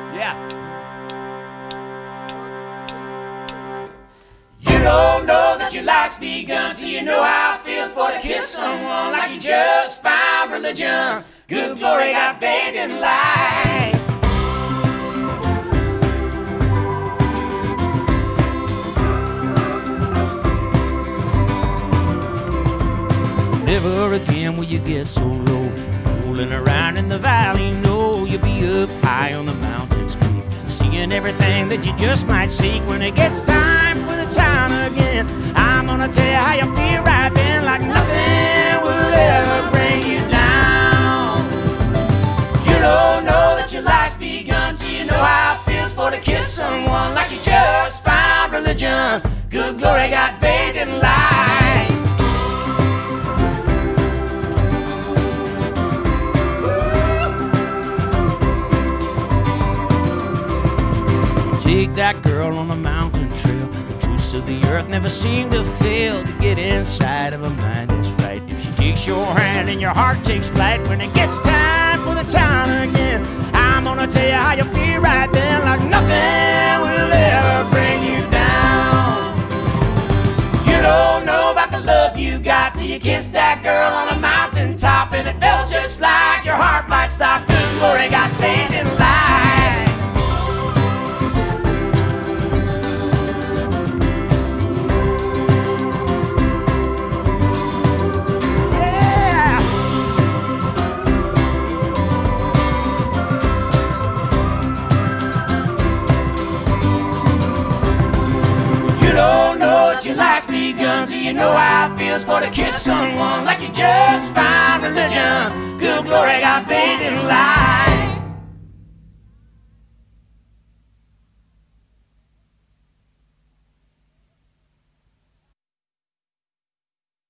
Yeah. You don't know that your life's begun till you know how it feels for to kiss someone like you just found religion. Good glory got bathed in light. Never again will you get so low, fooling around in the valley. No, you'll be up high on the mountain's peak, seeing everything that you just might seek. When it gets time for the town again, I'm gonna tell you how you feel right then, like nothing will ever bring you down. You don't know that your life's begun till you know how it feels for to kiss someone like you just found religion. Good glory got bathed in light. Take that girl on the mountain trail. The truths of the earth never seem to fail to get inside of a mind that's right. If she takes your hand and your heart takes flight, when it gets time for the town again, I'm gonna tell you how you feel right then, like nothing will ever bring you down. You don't know about the love you got till you kiss that girl on a mountaintop, and it felt just like your heart might stop. Good glory got bathed in light. Your life's begun till you know how it feels for to kiss someone like you just found